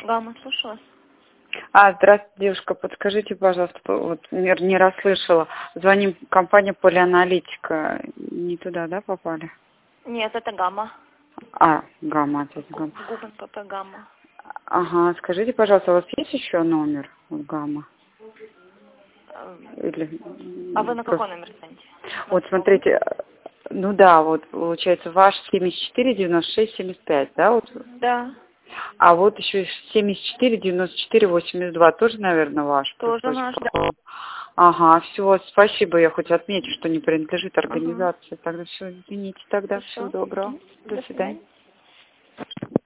Гамма, слушаю вас. Здравствуйте, девушка, подскажите, пожалуйста, вот не расслышала. Звоним компания Полианалитика. Не туда, да, попали? Нет, это Гамма. Гамма, опять Гамма. Губен ПП Гамма. Ага, скажите, пожалуйста, у вас есть еще номер Гамма? Или... А вы на какой номер звоните? Вот смотрите, ну да, вот получается ваш 74 96 75, да? Вот. Да. А вот еще 74 94 82 тоже, наверное, ваш. Тоже наш, да. Ага, все, спасибо, я хоть отмечу, что не принадлежит организации. Тогда все, извините, тогда всего доброго. До свидания.